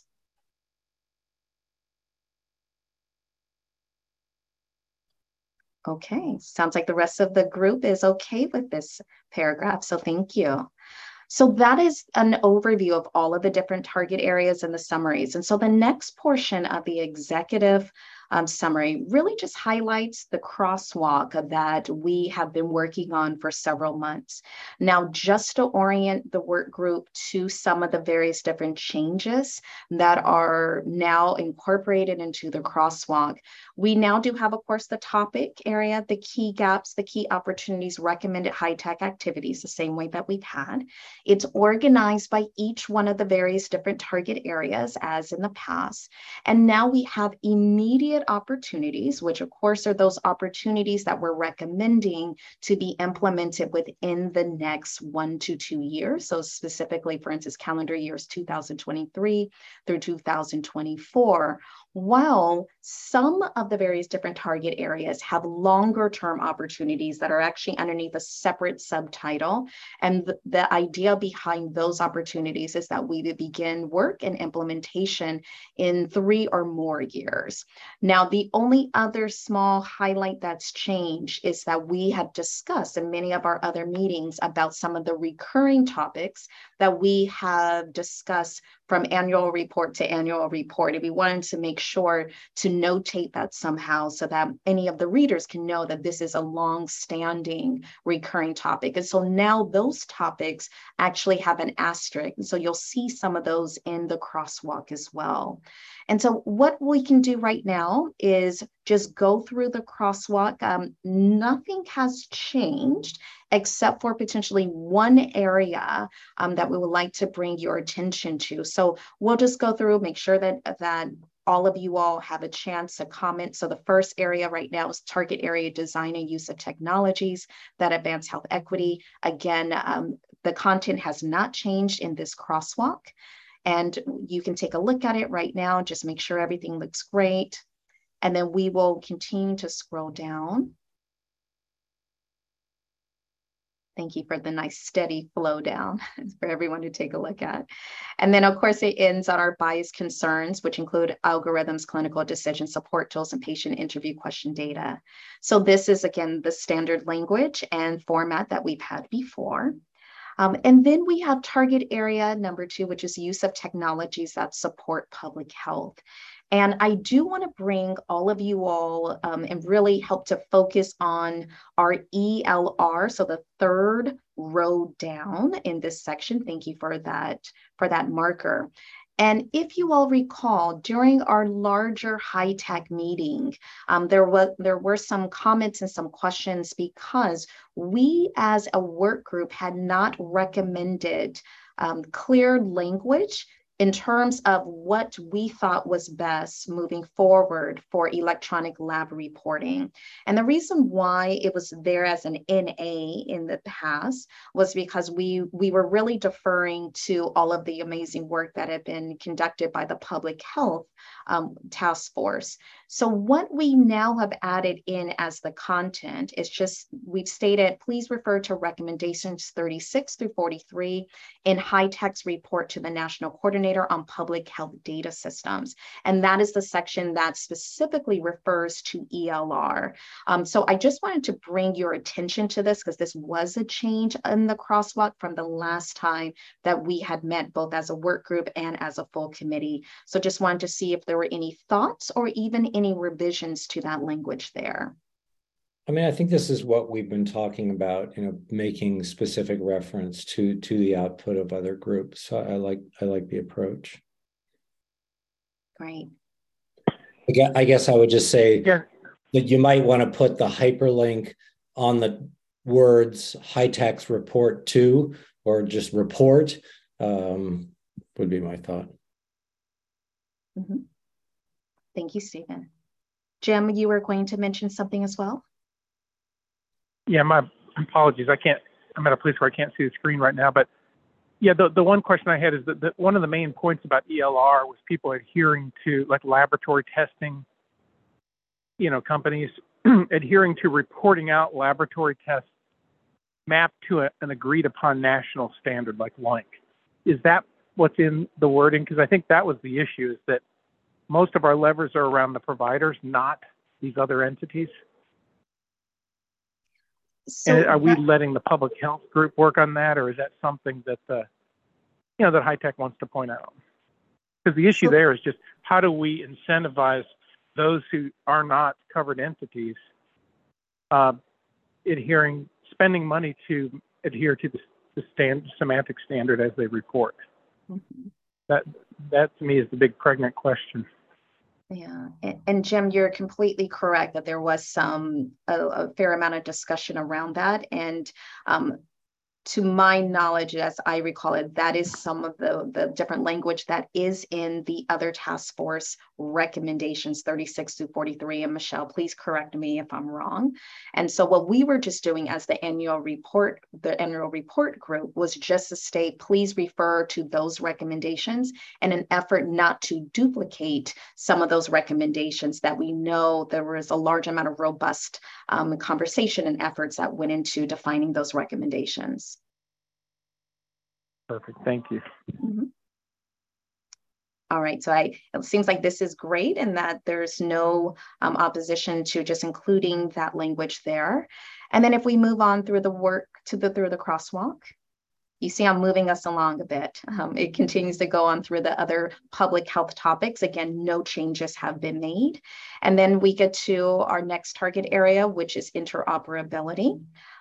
Okay, sounds like the rest of the group is okay with this paragraph, so thank you. So that is an overview of all of the different target areas and the summaries. And so the next portion of the executive summary really just highlights the crosswalk that we have been working on for several months. Now, just to orient the work group to some of the various different changes that are now incorporated into the crosswalk, we now do have, of course, the topic area, the key gaps, the key opportunities, recommended high-tech activities, the same way that we've had. It's organized by each one of the various different target areas as in the past. And now we have immediate opportunities, which of course are those opportunities that we're recommending to be implemented within the next 1 to 2 years. So specifically, for instance, calendar years 2023 through 2024. While some of the various different target areas have longer term opportunities that are actually underneath a separate subtitle. And the idea behind those opportunities is that we would begin work and implementation in 3 or more years. Now, the only other small highlight that's changed is that we have discussed in many of our other meetings about some of the recurring topics that we have discussed from annual report to annual report. And we wanted to make sure to notate that somehow so that any of the readers can know that this is a long-standing recurring topic. And so now those topics actually have an asterisk. So you'll see some of those in the crosswalk as well. And so what we can do right now now is just go through the crosswalk. Nothing has changed except for potentially one area that we would like to bring your attention to. So we'll just go through, make sure that all of you all have a chance to comment. So the first area right now is target area design and use of technologies that advance health equity. Again, the content has not changed in this crosswalk. And you can take a look at it right now, just make sure everything looks great. And then we will continue to scroll down. Thank you for the nice steady flow down for everyone to take a look at. And then of course it ends on our bias concerns, which include algorithms, clinical decision support tools, and patient interview question data. So this is again, the standard language and format that we've had before. And then we have target area number 2, which is use of technologies that support public health. And I do want to bring all of you all and really help to focus on our ELR. So the third row down in this section. Thank you for that marker. And if you all recall, during our larger HITECH meeting, there were some comments and some questions because we as a work group had not recommended clear language in terms of what we thought was best moving forward for electronic lab reporting. And the reason why it was there as an NA in the past was because we were really deferring to all of the amazing work that had been conducted by the public health task force. So what we now have added in as the content is just, we've stated, please refer to recommendations 36 through 43 in HITECH's report to the National Coordinator on Public Health Data Systems. And that is the section that specifically refers to ELR. So I just wanted to bring your attention to this because this was a change in the crosswalk from the last time that we had met both as a work group and as a full committee. So just wanted to see if there were any thoughts or even any revisions to that language there. I mean, I think this is what we've been talking about, making specific reference to the output of other groups. So I like the approach. Great. I guess I would just say Yeah. that you might want to put the hyperlink on the words HITECH's report to, or just report, would be my thought. Mm-hmm. Thank you, Stephen. Jim, you were going to mention something as well? Yeah, my apologies. I'm at a place where I can't see the screen right now, but yeah, the one question I had is that one of the main points about ELR was people adhering to, like, laboratory testing, companies adhering to reporting out laboratory tests mapped to an agreed upon national standard like LINC. Is that what's in the wording? Because I think that was the issue, is that most of our levers are around the providers, not these other entities. So and are we letting the public health group work on that, or is that something that that HITECH wants to point out? Because the issue there is just, how do we incentivize those who are not covered entities spending money to adhere to the semantic standard as they report? Mm-hmm. That to me is the big pregnant question. Yeah, and Jim, you're completely correct that there was a fair amount of discussion around that, and to my knowledge, as I recall it, that is some of the different language that is in the other task force recommendations 36 through 43. And Michelle, please correct me if I'm wrong. And so what we were just doing as the annual report group was just to state, please refer to those recommendations in an effort not to duplicate some of those recommendations that we know there was a large amount of robust conversation and efforts that went into defining those recommendations. Perfect. Thank you. Mm-hmm. All right. So it seems like this is great, and that there's no opposition to just including that language there. And then if we move on through the work through the crosswalk, you see I'm moving us along a bit. It continues to go on through the other public health topics. Again, no changes have been made. And then we get to our next target area, which is interoperability.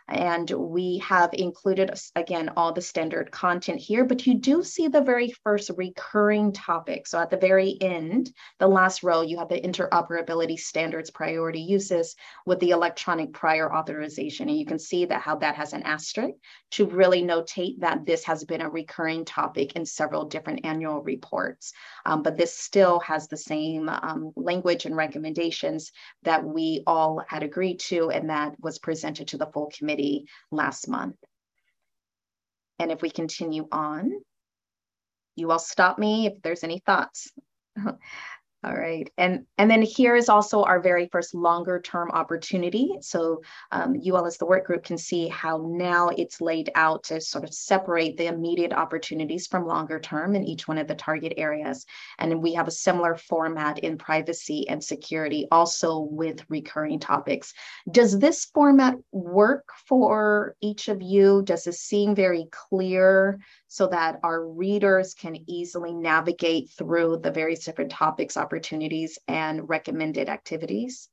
And we have included, again, all the standard content here, but you do see the very first recurring topic. So at the very end, the last row, you have the interoperability standards priority uses with the electronic prior authorization. And you can see that how that has an asterisk to really notate that this has been a recurring topic in several different annual reports. But this still has the same language and recommendations that we all had agreed to, and that was presented to the full committee last month. And if we continue on, you all stop me if there's any thoughts. All right, and then here is also our very first longer term opportunity. So you all as the work group can see how now it's laid out to sort of separate the immediate opportunities from longer term in each one of the target areas. And we have a similar format in privacy and security, also with recurring topics. Does this format work for each of you? Does it seem very clear so that our readers can easily navigate through the various different topics, opportunities, and recommended activities?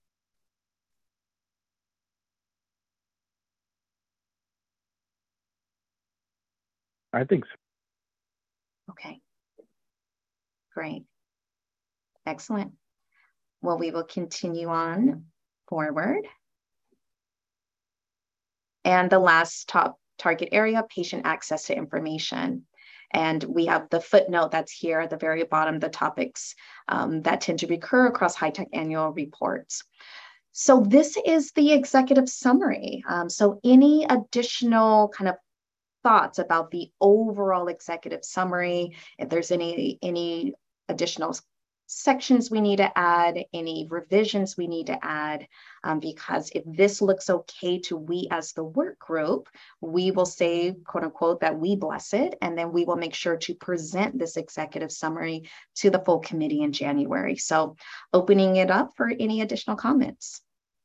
I think so. Okay, great, excellent. Well, we will continue on forward. And the last top target area, patient access to information. And we have the footnote that's here at the very bottom, the topics that tend to recur across HITECH annual reports. So this is the executive summary. So any additional kind of thoughts about the overall executive summary, if there's any additional sections we need to add, any revisions we need to add, because if this looks okay to we as the work group, we will say, quote unquote, that we bless it, and then we will make sure to present this executive summary to the full committee in January. So opening it up for any additional comments.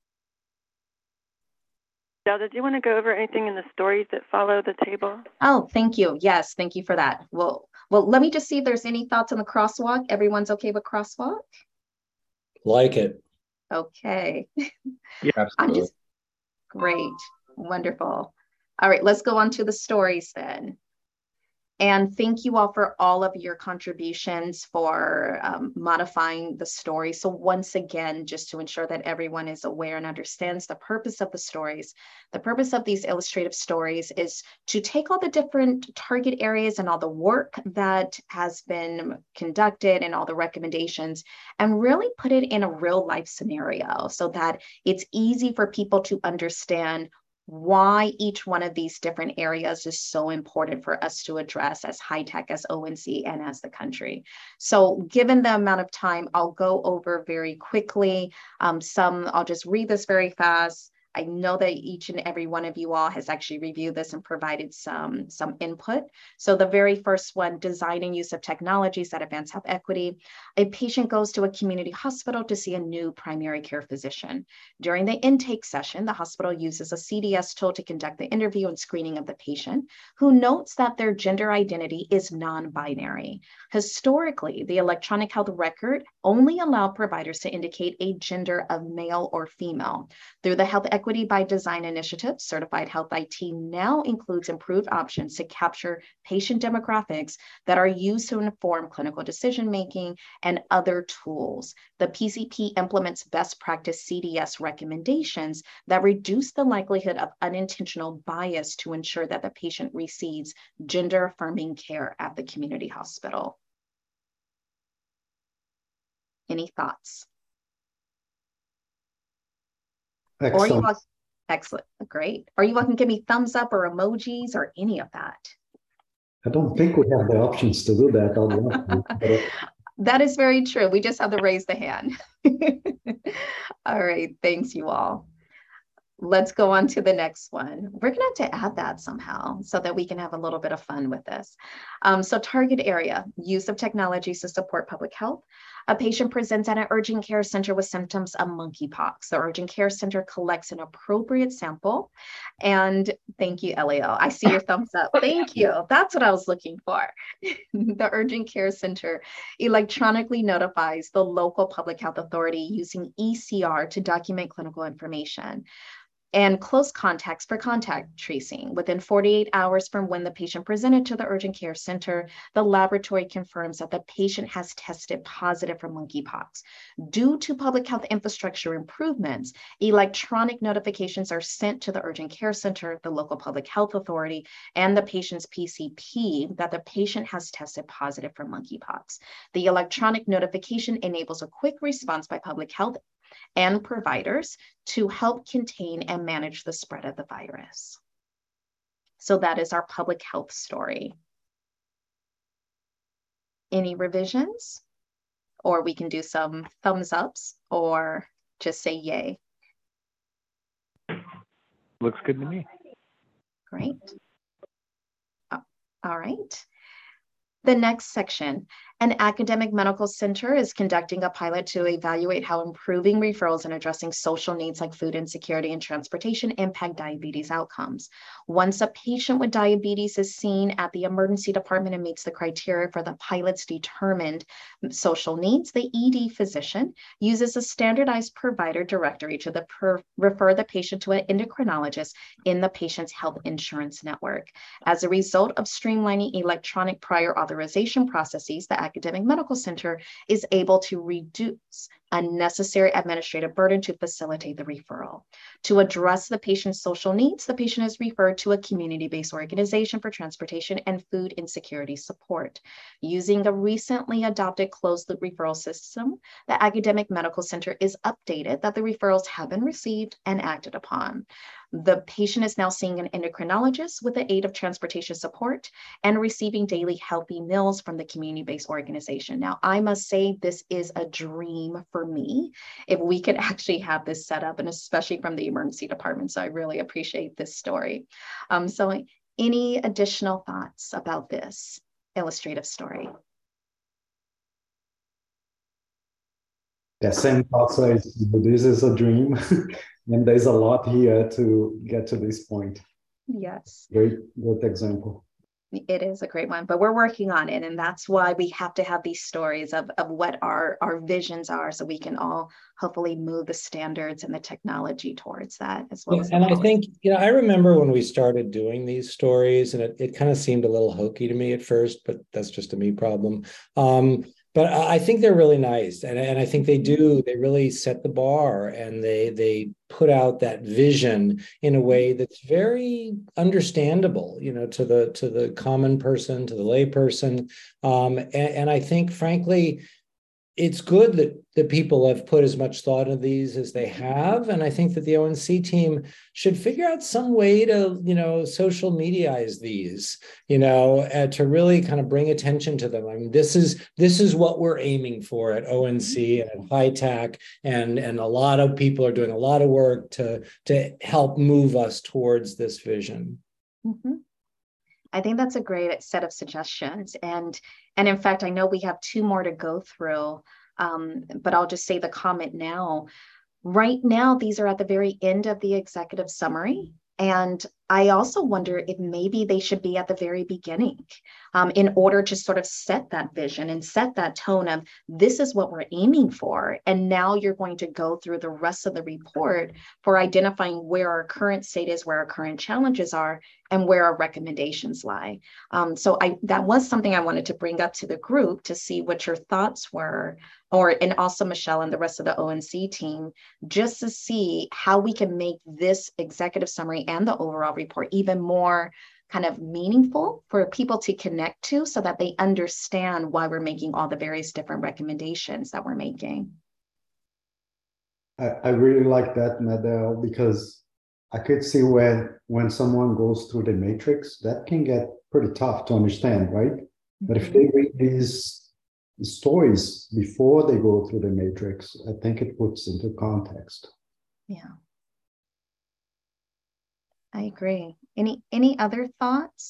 Del, did you want to go over anything in the stories that follow the table? Oh, thank you. Yes, thank you for that. Well, let me just see if there's any thoughts on the crosswalk. Everyone's okay with crosswalk? Like it. Okay. Yeah, absolutely. Great. Wonderful. All right, let's go on to the stories then. And thank you all for all of your contributions for modifying the story. So once again, just to ensure that everyone is aware and understands the purpose of the stories, the purpose of these illustrative stories is to take all the different target areas and all the work that has been conducted and all the recommendations and really put it in a real life scenario so that it's easy for people to understand why each one of these different areas is so important for us to address as HITECH, as ONC, and as the country. So given the amount of time, I'll go over very quickly. I'll just read this very fast. I know that each and every one of you all has actually reviewed this and provided some input. So the very first one, design and use of technologies that advance health equity. A patient goes to a community hospital to see a new primary care physician. During the intake session, the hospital uses a CDS tool to conduct the interview and screening of the patient, who notes that their gender identity is non-binary. Historically, the electronic health record only allowed providers to indicate a gender of male or female. Through the Health Equity by Design initiative, Certified Health IT now includes improved options to capture patient demographics that are used to inform clinical decision-making and other tools. The PCP implements best practice CDS recommendations that reduce the likelihood of unintentional bias to ensure that the patient receives gender-affirming care at the community hospital. Any thoughts? Excellent. Or you all, excellent, great. Or you all can give me thumbs up or emojis or any of that. I don't think we have the options to do that. That is very true. We just have to raise the hand. All right, thanks you all. Let's go on to the next one. We're going to have to add that somehow so that we can have a little bit of fun with this. So target area, use of technologies to support public health. A patient presents at an urgent care center with symptoms of monkeypox. The urgent care center collects an appropriate sample. And thank you, Elio. I see your thumbs up. Thank you. That's what I was looking for. The urgent care center electronically notifies the local public health authority using ECR to document clinical information. and close contacts for contact tracing. Within 48 hours from when the patient presented to the urgent care center, the laboratory confirms that the patient has tested positive for monkeypox. Due to public health infrastructure improvements, electronic notifications are sent to the urgent care center, the local public health authority, and the patient's PCP that the patient has tested positive for monkeypox. The electronic notification enables a quick response by public health and providers to help contain and manage the spread of the virus. So that is our public health story. Any revisions? Or we can do some thumbs ups or just say yay. Looks good to me. Great. All right. The next section, an academic medical center is conducting a pilot to evaluate how improving referrals and addressing social needs like food insecurity and transportation impact diabetes outcomes. Once a patient with diabetes is seen at the emergency department and meets the criteria for the pilot's determined social needs, the ED physician uses a standardized provider directory to refer the patient to an endocrinologist in the patient's health insurance network. As a result of streamlining electronic prior authorization processes, the academic medical center is able to reduce unnecessary administrative burden to facilitate the referral. To address the patient's social needs, the patient is referred to a community-based organization for transportation and food insecurity support. Using a recently adopted closed-loop referral system, the academic medical center is updated that the referrals have been received and acted upon. The patient is now seeing an endocrinologist with the aid of transportation support and receiving daily healthy meals from the community-based organization. Now, I must say this is a dream for me if we could actually have this set up, and especially from the emergency department. So I really appreciate this story. So any additional thoughts about this illustrative story? The same thoughts as this is a dream. And there's a lot here to get to this point. Yes. Great example. It is a great one, but we're working on it. And that's why we have to have these stories of what our visions are, so we can all hopefully move the standards and the technology towards that as well. And I think, I remember when we started doing these stories, and it kind of seemed a little hokey to me at first, but that's just a me problem. But I think they're really nice. And I think they really set the bar, and they put out that vision in a way that's very understandable, to the common person, to the lay person. And I think, frankly, it's good that people have put as much thought into these as they have. And I think that the ONC team should figure out some way to, social mediaize these, to really kind of bring attention to them. I mean, this is what we're aiming for at ONC and at HITAC, and a lot of people are doing a lot of work to help move us towards this vision. Mm-hmm. I think that's a great set of suggestions. And in fact, I know we have 2 more to go through, but I'll just say the comment now. Right now, these are at the very end of the executive summary. And I also wonder if maybe they should be at the very beginning, in order to sort of set that vision and set that tone of this is what we're aiming for. And now you're going to go through the rest of the report for identifying where our current state is, where our current challenges are, and where our recommendations lie. So that was something I wanted to bring up to the group to see what your thoughts were, and also Michelle and the rest of the ONC team, just to see how we can make this executive summary and the overall report even more kind of meaningful for people to connect to, so that they understand why we're making all the various different recommendations that we're making. I really like that, Nadel, because I could see when someone goes through the matrix, that can get pretty tough to understand, right? Mm-hmm. But if they read these stories before they go through the matrix, I think it puts into context. Yeah. I agree. Any other thoughts?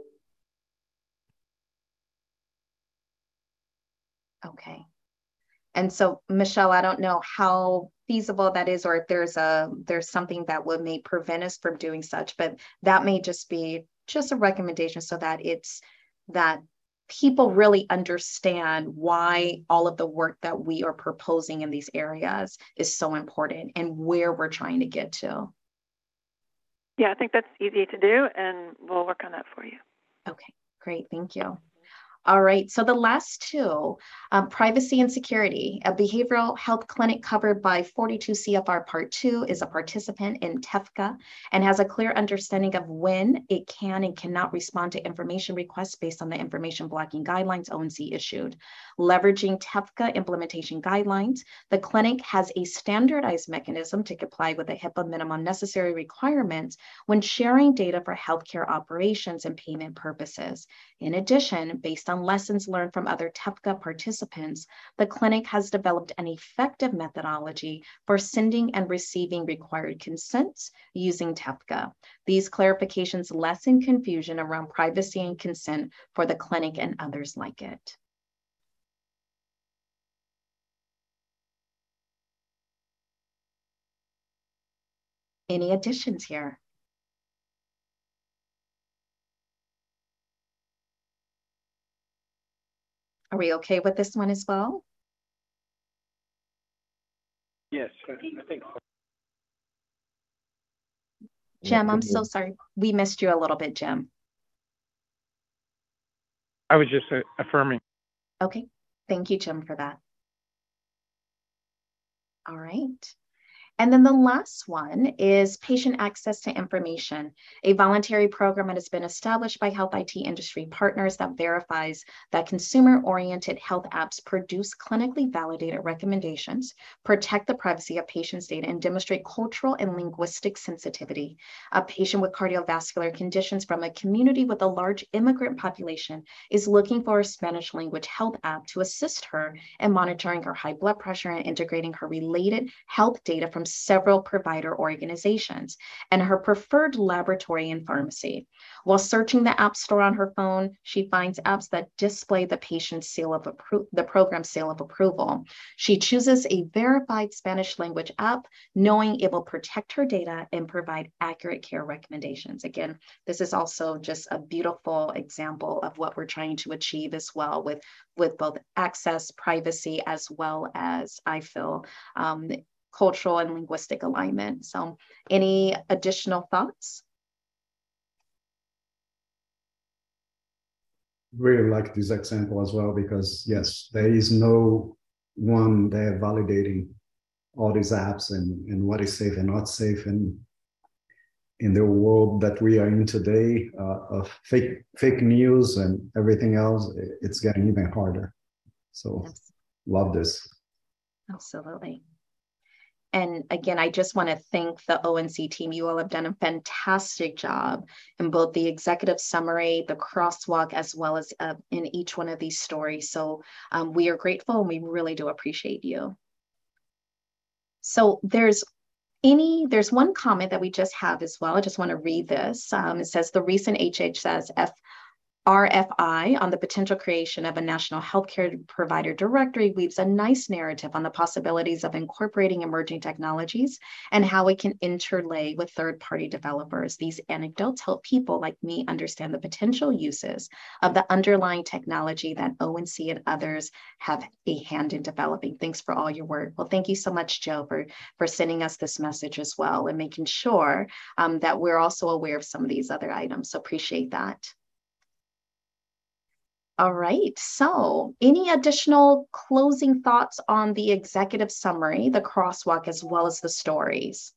Okay. And so, Michelle, I don't know how feasible that is, or if there's something that may prevent us from doing such, but that may just be a recommendation, so that that people really understand why all of the work that we are proposing in these areas is so important and where we're trying to get to. Yeah, I think that's easy to do, and we'll work on that for you. Okay, great. Thank you. All right, so the last two, privacy and security. A behavioral health clinic covered by 42 CFR Part 2 is a participant in TEFCA and has a clear understanding of when it can and cannot respond to information requests based on the information blocking guidelines ONC issued. Leveraging TEFCA implementation guidelines, the clinic has a standardized mechanism to comply with the HIPAA minimum necessary requirements when sharing data for healthcare operations and payment purposes. In addition, based on lessons learned from other TEFCA participants, the clinic has developed an effective methodology for sending and receiving required consents using TEFCA. These clarifications lessen confusion around privacy and consent for the clinic and others like it. Any additions here? Are we okay with this one as well? Yes, I think so. Jim, I'm so sorry. We missed you a little bit, Jim. I was just affirming. Okay, thank you, Jim, for that. All right. And then the last one is patient access to information, a voluntary program that has been established by health IT industry partners that verifies that consumer-oriented health apps produce clinically validated recommendations, protect the privacy of patients' data, and demonstrate cultural and linguistic sensitivity. A patient with cardiovascular conditions from a community with a large immigrant population is looking for a Spanish language health app to assist her in monitoring her high blood pressure and integrating her related health data from several provider organizations and her preferred laboratory and pharmacy. While searching the App Store on her phone, she finds apps that display the patient's seal of the program's seal of approval. She chooses a verified Spanish language app, knowing it will protect her data and provide accurate care recommendations. Again, this is also just a beautiful example of what we're trying to achieve as well with both access, privacy, as well as, I feel, cultural and linguistic alignment. So any additional thoughts? Really like this example as well, because yes, there is no one there validating all these apps and what is safe and not safe. And in the world that we are in today, of fake news and everything else, it's getting even harder. So love this. Absolutely. And again, I just want to thank the ONC team. You all have done a fantastic job in both the executive summary, the crosswalk, as well as in each one of these stories. So we are grateful and we really do appreciate you. So there's one comment that we just have as well. I just want to read this. It says the recent HHS RFI on the potential creation of a national healthcare provider directory weaves a nice narrative on the possibilities of incorporating emerging technologies and how it can interlay with third-party developers. These anecdotes help people like me understand the potential uses of the underlying technology that ONC and others have a hand in developing. Thanks for all your work. Well, thank you so much, Joe, for sending us this message as well and making sure that we're also aware of some of these other items. So appreciate that. All right, so any additional closing thoughts on the executive summary, the crosswalk, as well as the stories?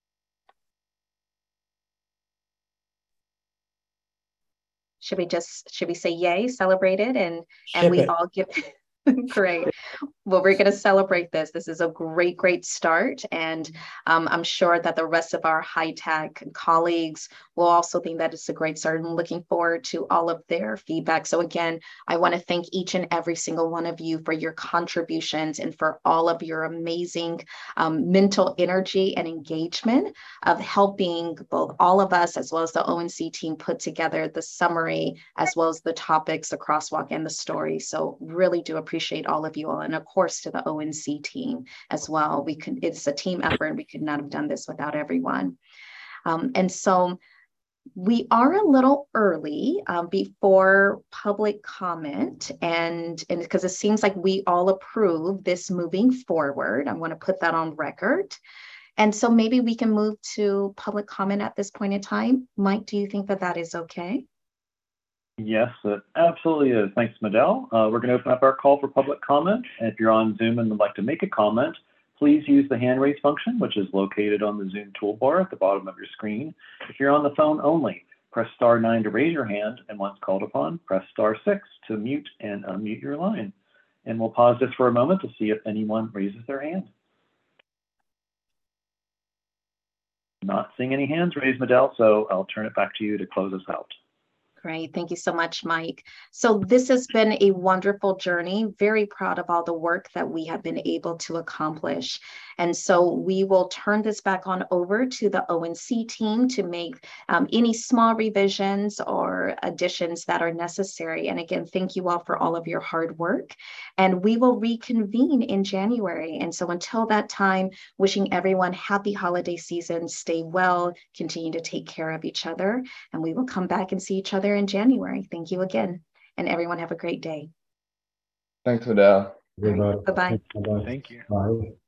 Should we say yay, celebrate it, and we all give great. Well, we're going to celebrate this. This is a great start. And I'm sure that the rest of our high-tech colleagues will also think that it's a great start and looking forward to all of their feedback. So again, I want to thank each and every single one of you for your contributions and for all of your amazing mental energy and engagement of helping both all of us as well as the ONC team put together the summary as well as the topics, the crosswalk, and the story. So really do appreciate all of you all. And of course, to the ONC team as well. It's a team effort, and we could not have done this without everyone. And so we are a little early before public comment, and because it seems like we all approve this moving forward. I want to put that on record. And so maybe we can move to public comment at this point in time. Mike, do you think that that is okay? Yes, it absolutely is. Thanks, Medell. We're going to open up our call for public comment. If you're on Zoom and would like to make a comment, please use the hand raise function, which is located on the Zoom toolbar at the bottom of your screen. If you're on the phone only, press *9 to raise your hand, and once called upon, press *6 to mute and unmute your line. And we'll pause this for a moment to see if anyone raises their hand. Not seeing any hands raised, Medell, so I'll turn it back to you to close us out. Great. Thank you so much, Mike. So this has been a wonderful journey. Very proud of all the work that we have been able to accomplish. And so we will turn this back on over to the ONC team to make any small revisions or additions that are necessary. And again, thank you all for all of your hard work. And we will reconvene in January. And so until that time, wishing everyone happy holiday season, stay well, continue to take care of each other, and we will come back and see each other in January. Thank you again. And everyone have a great day. Thanks, Medell. Bye-bye. Bye-bye. Thank you. Bye.